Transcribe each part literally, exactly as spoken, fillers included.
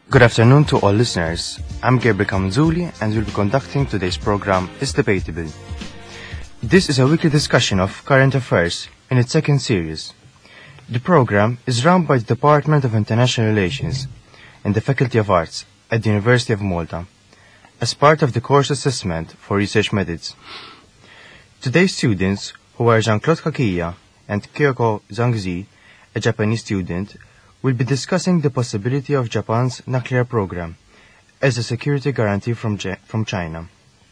Good afternoon to all listeners. I'm Gabriel Kamanzuli and we'll be conducting today's program Is Debatable. This is a weekly discussion of current affairs in its second series. The program is run by the Department of International Relations in the Faculty of Arts at the University of Malta as part of the course assessment for research methods. Today's students, who are Jean-Claude Kakiya and Kyoko Zhangzi, a Japanese student, will be discussing the possibility of Japan's nuclear program as a security guarantee from, J- from China.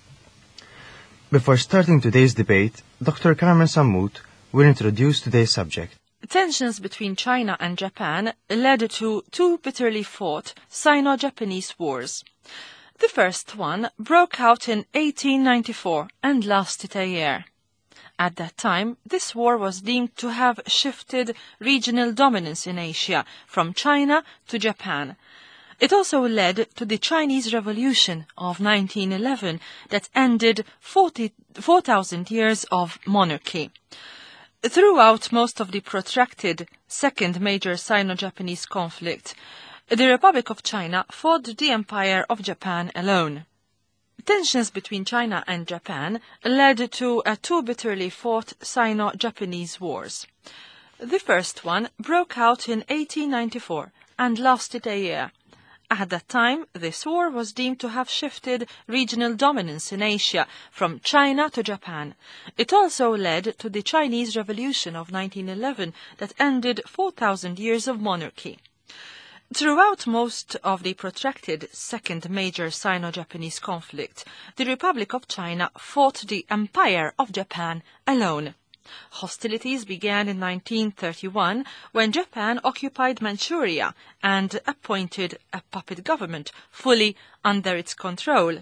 Before starting today's debate, Doctor Carmen Sammout will introduce today's subject. Tensions between China and Japan led to two bitterly fought Sino-Japanese wars. The first one broke out in eighteen ninety-four and lasted a year. At that time, this war was deemed to have shifted regional dominance in Asia from China to Japan. It also led to the Chinese Revolution of nineteen eleven that ended four thousand years of monarchy. Throughout most of the protracted second major Sino-Japanese conflict, the Republic of China fought the Empire of Japan alone. Tensions between China and Japan led to a two bitterly fought Sino-Japanese wars. The first one broke out in eighteen ninety-four and lasted a year. At that time, this war was deemed to have shifted regional dominance in Asia from China to Japan. It also led to the Chinese Revolution of nineteen eleven that ended four thousand years of monarchy. Throughout most of the protracted second major Sino-Japanese conflict, the Republic of China fought the Empire of Japan alone. Hostilities began in nineteen thirty-one when Japan occupied Manchuria and appointed a puppet government fully under its control.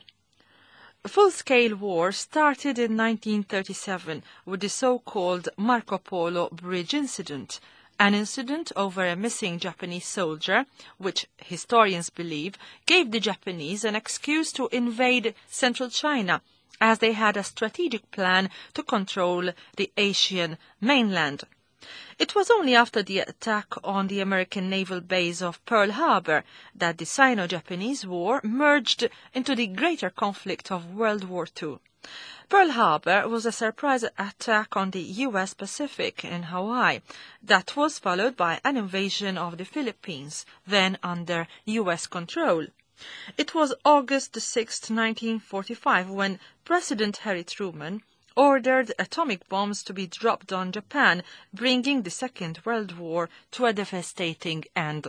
Full-scale war started in nineteen thirty-seven with the so-called Marco Polo Bridge incident, an incident over a missing Japanese soldier, which historians believe gave the Japanese an excuse to invade central China, as they had a strategic plan to control the Asian mainland. It was only after the attack on the American naval base of Pearl Harbor that the Sino-Japanese War merged into the greater conflict of World War Two. Pearl Harbor was a surprise attack on the U S Pacific in Hawaii that was followed by an invasion of the Philippines, then under U S control. It was August sixth, nineteen forty-five, when President Harry Truman ordered atomic bombs to be dropped on Japan, bringing the Second World War to a devastating end.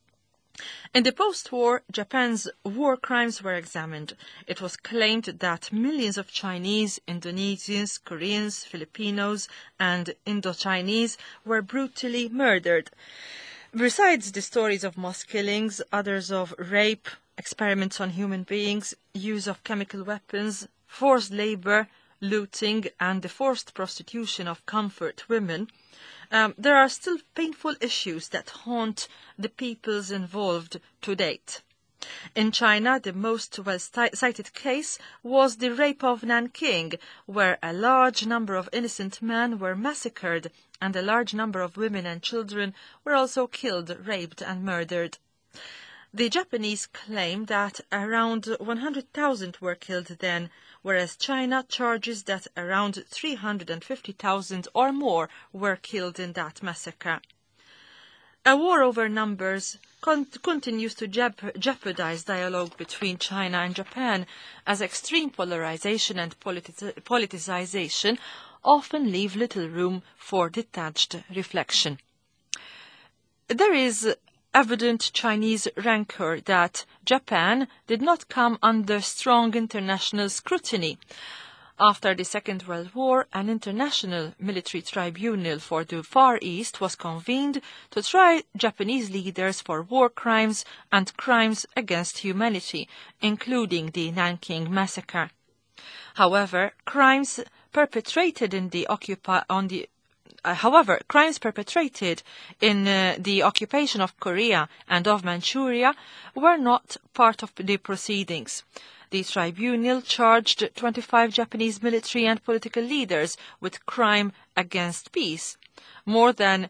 In the post-war, Japan's war crimes were examined. It was claimed that millions of Chinese, Indonesians, Koreans, Filipinos, and Indo-Chinese were brutally murdered. Besides the stories of mass killings, others of rape, experiments on human beings, use of chemical weapons, forced labor, looting, and the forced prostitution of comfort women, Um, there are still painful issues that haunt the peoples involved to date. In China, the most well-cited case was the rape of Nanking, where a large number of innocent men were massacred and a large number of women and children were also killed, raped, and murdered. The Japanese claim that around one hundred thousand were killed then, whereas China charges that around three hundred fifty thousand or more were killed in that massacre. A war over numbers con- continues to jep- jeopardize dialogue between China and Japan, as extreme polarization and politi- politicization often leave little room for detached reflection. There is evident Chinese rancor that Japan did not come under strong international scrutiny. After the Second World War, an international military tribunal for the Far East was convened to try Japanese leaders for war crimes and crimes against humanity, including the Nanking Massacre. However, crimes perpetrated in the occupi- on the Uh, however, crimes perpetrated in uh, the occupation of Korea and of Manchuria were not part of the proceedings. The tribunal charged twenty-five Japanese military and political leaders with crime against peace. More than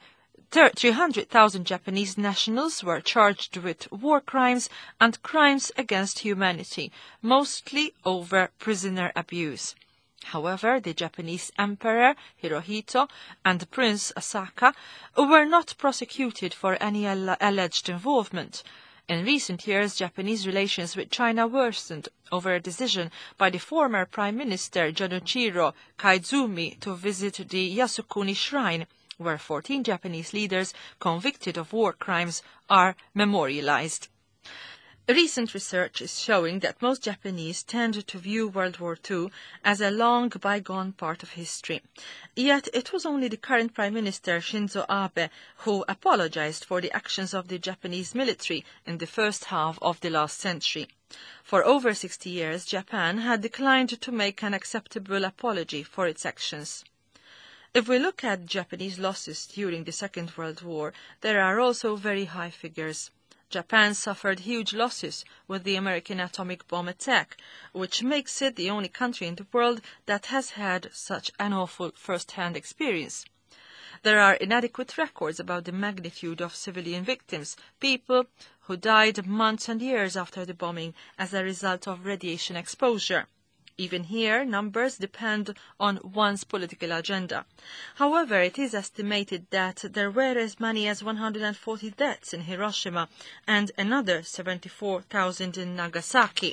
three hundred thousand Japanese nationals were charged with war crimes and crimes against humanity, mostly over prisoner abuse. However, the Japanese Emperor Hirohito and Prince Asaka were not prosecuted for any al- alleged involvement. In recent years, Japanese relations with China worsened over a decision by the former Prime Minister Junichiro Koizumi to visit the Yasukuni Shrine, where fourteen Japanese leaders convicted of war crimes are memorialized. Recent research is showing that most Japanese tend to view World War Two as a long bygone part of history. Yet it was only the current Prime Minister Shinzo Abe who apologized for the actions of the Japanese military in the first half of the last century. For over sixty years, Japan had declined to make an acceptable apology for its actions. If we look at Japanese losses during the Second World War, there are also very high figures. Japan suffered huge losses with the American atomic bomb attack, which makes it the only country in the world that has had such an awful first-hand experience. There are inadequate records about the magnitude of civilian victims, people who died months and years after the bombing as a result of radiation exposure. Even here, numbers depend on one's political agenda. However, it is estimated that there were as many as one hundred forty deaths in Hiroshima and another seventy-four thousand in Nagasaki.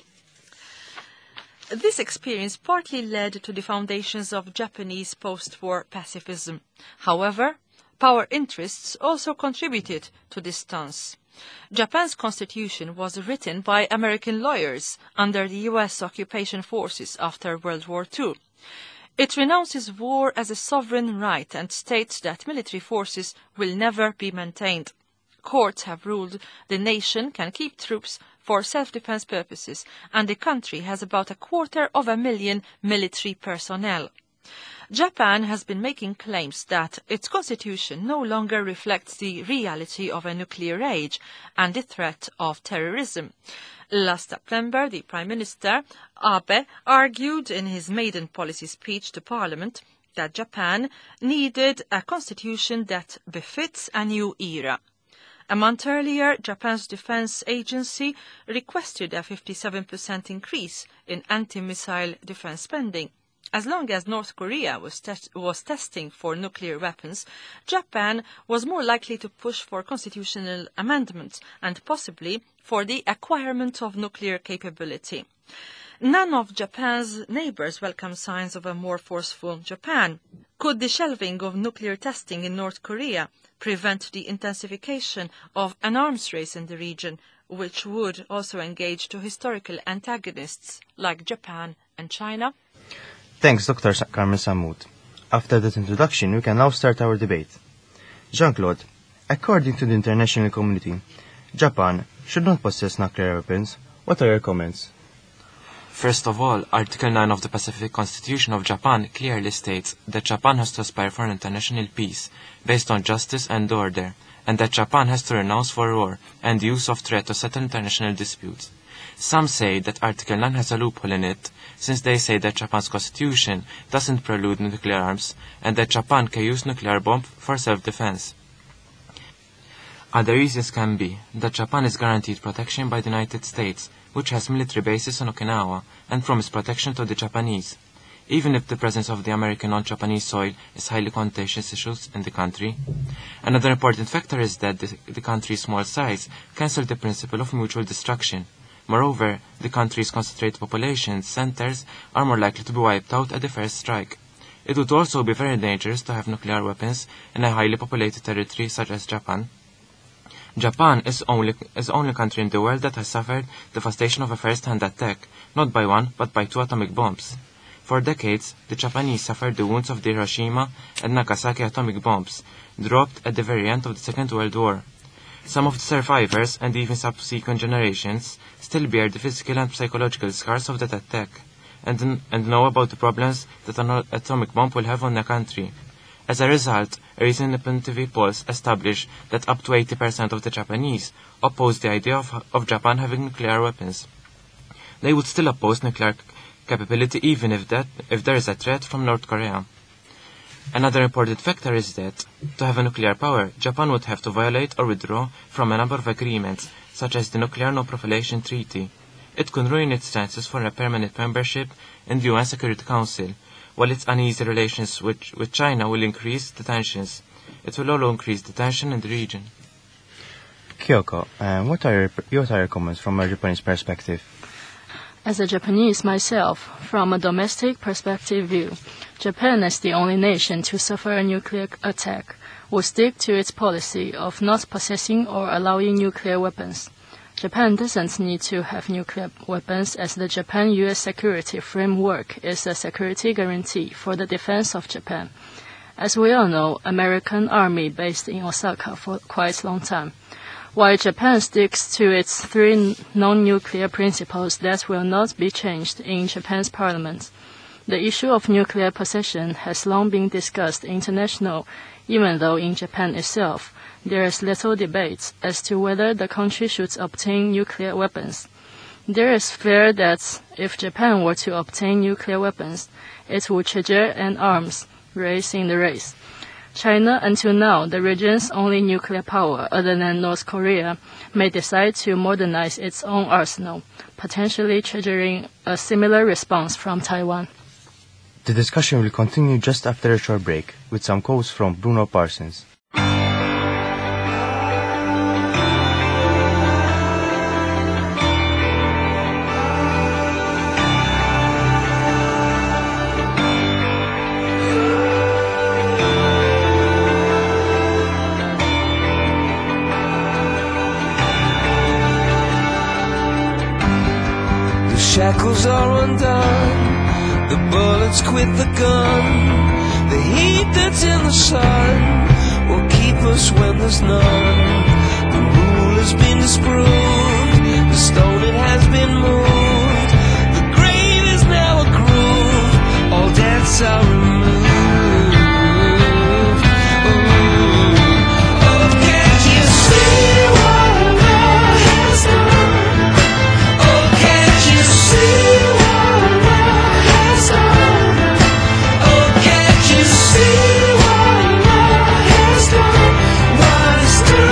This experience partly led to the foundations of Japanese post-war pacifism. However, power interests also contributed to this stance. Japan's constitution was written by American lawyers under the U S occupation forces after World War Two. It renounces war as a sovereign right and states that military forces will never be maintained. Courts have ruled the nation can keep troops for self-defense purposes, and the country has about a quarter of a million military personnel. Japan has been making claims that its constitution no longer reflects the reality of a nuclear age and the threat of terrorism. Last September, the Prime Minister, Abe, argued in his maiden policy speech to Parliament that Japan needed a constitution that befits a new era. A month earlier, Japan's defense agency requested a fifty-seven percent increase in anti-missile defense spending. As long as North Korea was, te- was testing for nuclear weapons, Japan was more likely to push for constitutional amendments and possibly for the acquirement of nuclear capability. None of Japan's neighbors welcome signs of a more forceful Japan. Could the shelving of nuclear testing in North Korea prevent the intensification of an arms race in the region, which would also engage to historical antagonists like Japan and China? Thanks, Doctor Carmen Samud. After that introduction, we can now start our debate. Jean-Claude, according to the international community, Japan should not possess nuclear weapons. What are your comments? First of all, Article nine of the Pacific Constitution of Japan clearly states that Japan has to aspire for international peace based on justice and order, and that Japan has to renounce for war and use of threat to settle international disputes. Some say that Article nine has a loophole in it, since they say that Japan's constitution doesn't prelude nuclear arms and that Japan can use nuclear bomb for self-defense. Other reasons can be that Japan is guaranteed protection by the United States, which has military bases on Okinawa and promised protection to the Japanese. Even if the presence of the American on Japanese soil is highly contentious issues in the country. Another important factor is that the, the country's small size cancels the principle of mutual destruction. Moreover, the country's concentrated population centers are more likely to be wiped out at the first strike. It would also be very dangerous to have nuclear weapons in a highly populated territory such as Japan. Japan is only is the only country in the world that has suffered devastation of a first-hand attack, not by one, but by two atomic bombs. For decades, the Japanese suffered the wounds of the Hiroshima and Nagasaki atomic bombs, dropped at the very end of the Second World War. Some of the survivors, and even subsequent generations, still bear the physical and psychological scars of that attack, and, and know about the problems that an atomic bomb will have on a country. As a result, a recent independent polls established that up to eighty percent of the Japanese oppose the idea of, of Japan having nuclear weapons. They would still oppose nuclear capability even if, that, if there is a threat from North Korea. Another important factor is that, to have a nuclear power, Japan would have to violate or withdraw from a number of agreements, such as the Nuclear Non-Proliferation Treaty. It could ruin its chances for a permanent membership in the U N Security Council, while its uneasy relations with, with China will increase the tensions. It will also increase the tension in the region. Kyoko, uh, what are your, what are your comments from a Japanese perspective? As a Japanese myself, from a domestic perspective view, Japan as the only nation to suffer a nuclear attack will stick to its policy of not possessing or allowing nuclear weapons. Japan doesn't need to have nuclear weapons as the Japan-U S security framework is a security guarantee for the defense of Japan. As we all know, American Army based in Osaka for quite a long time. While Japan sticks to its three non-nuclear principles that will not be changed in Japan's parliament, the issue of nuclear possession has long been discussed internationally, even though in Japan itself, there is little debate as to whether the country should obtain nuclear weapons. There is fear that if Japan were to obtain nuclear weapons, it would trigger an arms race in the race. China, until now the region's only nuclear power other than North Korea, may decide to modernize its own arsenal, potentially triggering a similar response from Taiwan. The discussion will continue just after a short break, with some quotes from Bruno Parsons. Shackles are undone, the bullets quit the gun, the heat that's in the sun will keep us when there's none. The rule has been disproved, the stone it has been moved, the grave is now a groove, all debts are removed. Ooh. Oh, can't you see what love has done? What is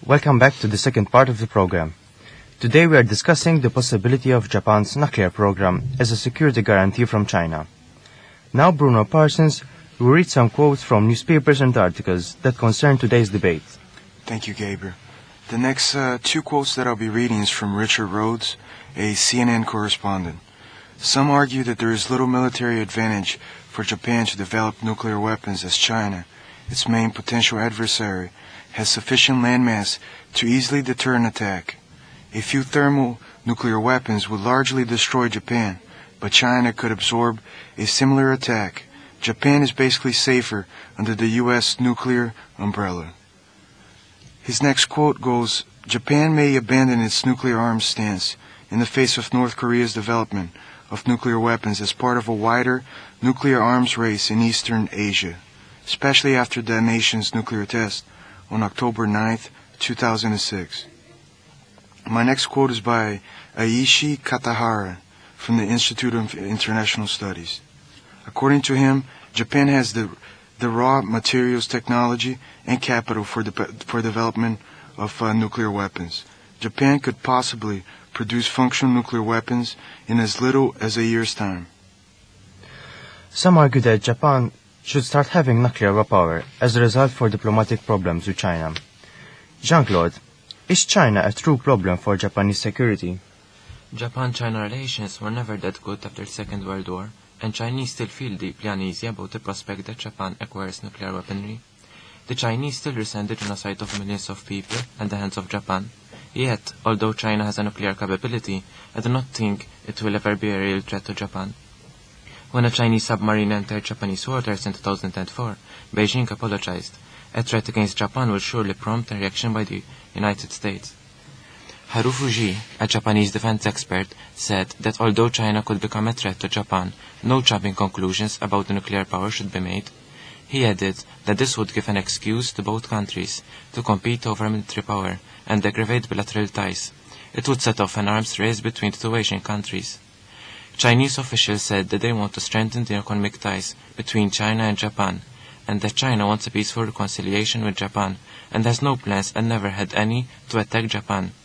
Welcome back to the second part of the program. Today we are discussing the possibility of Japan's nuclear program as a security guarantee from China. Now Bruno Parsons will read some quotes from newspapers and articles that concern today's debate. Thank you, Gabriel. The next uh, two quotes that I'll be reading is from Richard Rhodes, a C N N correspondent. Some argue that there is little military advantage for Japan to develop nuclear weapons as China, its main potential adversary, has sufficient landmass to easily deter an attack. A few thermal nuclear weapons would largely destroy Japan, but China could absorb a similar attack. Japan is basically safer under the U S nuclear umbrella. His next quote goes, Japan may abandon its nuclear arms stance in the face of North Korea's development of nuclear weapons as part of a wider nuclear arms race in Eastern Asia, especially after the nation's nuclear test on October ninth, two thousand six. My next quote is by Aishi Katahara from the Institute of International Studies. According to him, Japan has the the raw materials, technology, and capital for the for development of uh, nuclear weapons. Japan could possibly produce functional nuclear weapons in as little as a year's time. Some argue that Japan should start having nuclear power as a result for diplomatic problems with China. Jean-Claude, is China a true problem for Japanese security? Japan-China relations were never that good after the Second World War, and Chinese still feel deeply uneasy about the prospect that Japan acquires nuclear weaponry. The Chinese still resent the genocide of millions of people at the hands of Japan. Yet, although China has a nuclear capability, I do not think it will ever be a real threat to Japan. When a Chinese submarine entered Japanese waters in two thousand four, Beijing apologized. A threat against Japan will surely prompt a reaction by the United States. Haru Fuji, a Japanese defense expert, said that although China could become a threat to Japan, no jumping conclusions about the nuclear power should be made. He added that this would give an excuse to both countries to compete over military power and aggravate bilateral ties. It would set off an arms race between the two Asian countries. Chinese officials said that they want to strengthen the economic ties between China and Japan, and that China wants a peaceful reconciliation with Japan and has no plans and never had any to attack Japan.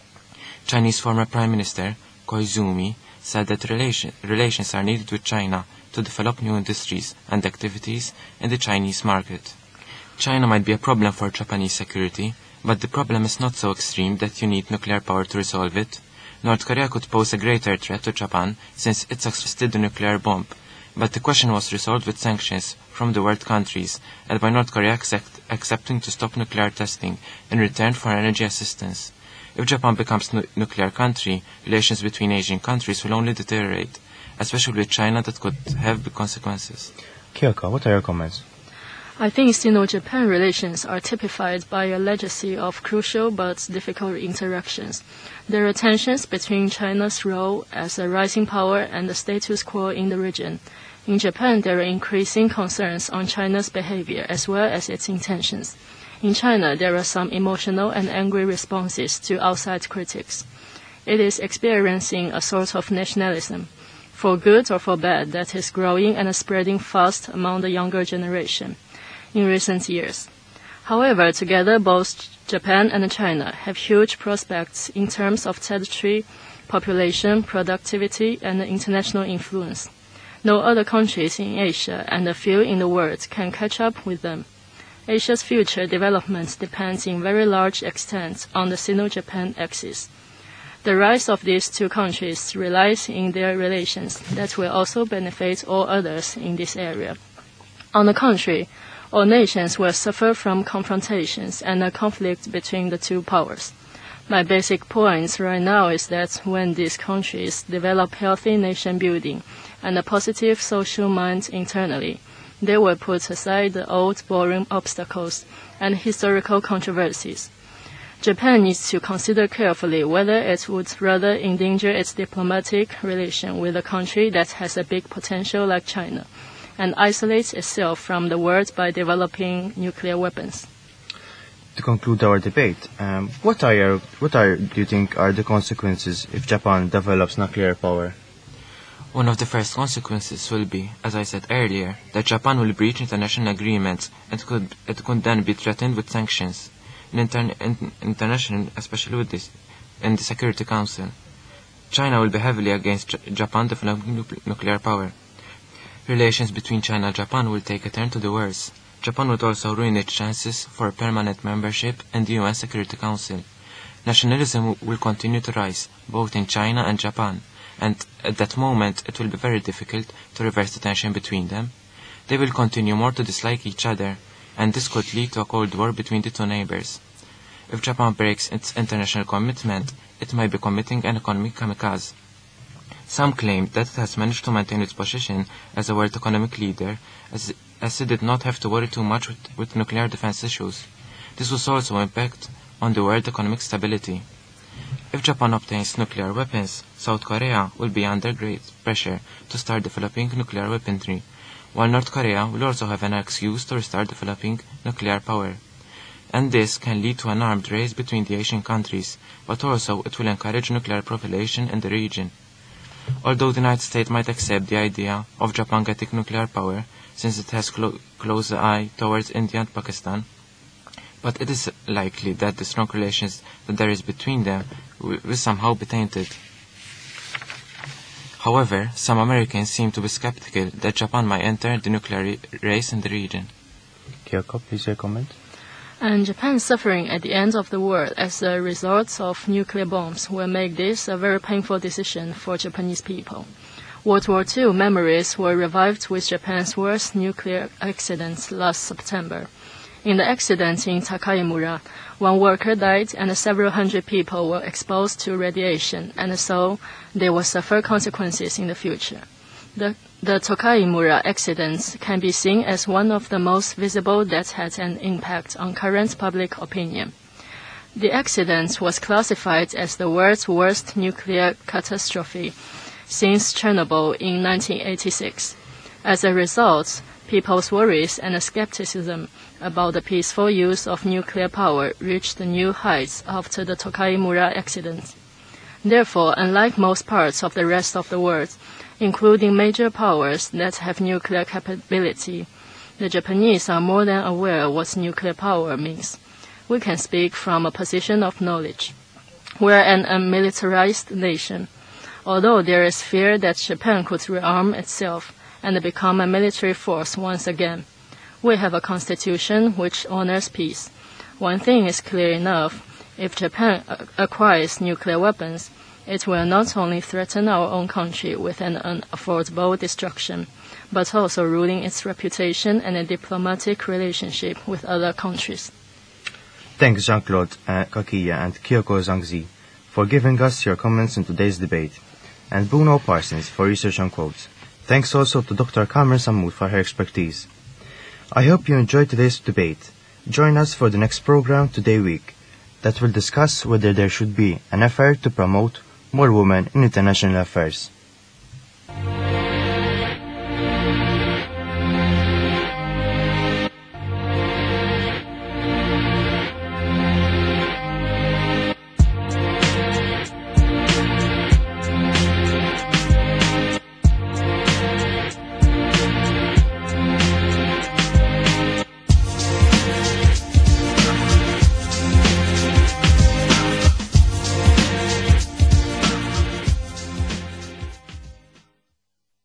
Chinese former Prime Minister Koizumi said that relation, relations are needed with China to develop new industries and activities in the Chinese market. China might be a problem for Japanese security, but the problem is not so extreme that you need nuclear power to resolve it. North Korea could pose a greater threat to Japan since it successfully the nuclear bomb, but the question was resolved with sanctions from the world countries and by North Korea accept, accepting to stop nuclear testing in return for energy assistance. If Japan becomes a nu- nuclear country, relations between Asian countries will only deteriorate, especially with China that could have big consequences. Kyoka, what are your comments? I think Sino-Japan relations are typified by a legacy of crucial but difficult interactions. There are tensions between China's role as a rising power and the status quo in the region. In Japan, there are increasing concerns on China's behavior as well as its intentions. In China, there are some emotional and angry responses to outside critics. It is experiencing a sort of nationalism, for good or for bad, that is growing and spreading fast among the younger generation in recent years. However, together both Japan and China have huge prospects in terms of territory, population, productivity, and international influence. No other countries in Asia and a few in the world can catch up with them. Asia's future development depends in very large extent on the Sino-Japan axis. The rise of these two countries relies in their relations that will also benefit all others in this area. On the contrary, all nations will suffer from confrontations and a conflict between the two powers. My basic point right now is that when these countries develop healthy nation building and a positive social mind internally, they will put aside the old boring obstacles and historical controversies. Japan needs to consider carefully whether it would rather endanger its diplomatic relation with a country that has a big potential like China and isolate itself from the world by developing nuclear weapons. To conclude our debate, um, what are your, what are do you think are the consequences if Japan develops nuclear power? One of the first consequences will be, as I said earlier, that Japan will breach international agreements and could, it could then be threatened with sanctions. in, inter- in international, especially with this, in the Security Council. China will be heavily against J- Japan developing nu- nuclear power. Relations between China and Japan will take a turn to the worse. Japan would also ruin its chances for permanent membership in the U N Security Council. Nationalism will continue to rise, both in China and Japan, and at that moment it will be very difficult to reverse the tension between them. They will continue more to dislike each other, and this could lead to a cold war between the two neighbors. If Japan breaks its international commitment, it might be committing an economic kamikaze. Some claim that it has managed to maintain its position as a world economic leader, as, as it did not have to worry too much with, with nuclear defense issues. This will also impact on the world economic stability. If Japan obtains nuclear weapons, South Korea will be under great pressure to start developing nuclear weaponry, while North Korea will also have an excuse to restart developing nuclear power. And this can lead to an armed race between the Asian countries, but also it will encourage nuclear proliferation in the region. Although the United States might accept the idea of Japan getting nuclear power, since it has clo- close eye towards India and Pakistan, but it is likely that the strong relations that there is between them will, will somehow be tainted. However, some Americans seem to be skeptical that Japan might enter the nuclear race in the region. Kyoko, please your comment. And Japan's suffering at the end of the world as a result of nuclear bombs will make this a very painful decision for Japanese people. World War Two memories were revived with Japan's worst nuclear accident last September. In the accident in Takaimura, one worker died and several hundred people were exposed to radiation, and so they will suffer consequences in the future. The, the Takaimura accident can be seen as one of the most visible that had an impact on current public opinion. The accident was classified as the world's worst nuclear catastrophe since Chernobyl in nineteen eighty-six. As a result, people's worries and skepticism about the peaceful use of nuclear power reached new heights after the Takaimura accident. Therefore, unlike most parts of the rest of the world, including major powers that have nuclear capability, the Japanese are more than aware what nuclear power means. We can speak from a position of knowledge. We are an unmilitarized nation. Although there is fear that Japan could rearm itself and become a military force once again, we have a constitution which honors peace. One thing is clear enough. If Japan acquires nuclear weapons, it will not only threaten our own country with an unaffordable destruction, but also ruin its reputation and a diplomatic relationship with other countries. Thanks Jean-Claude uh, Kakiya and Kyoko Zhangzi for giving us your comments in today's debate, and Bruno Parsons for research on quotes. Thanks also to Doctor Kamran Sammoud for her expertise. I hope you enjoyed today's debate. Join us for the next program Today Week that will discuss whether there should be an effort to promote more women in international affairs.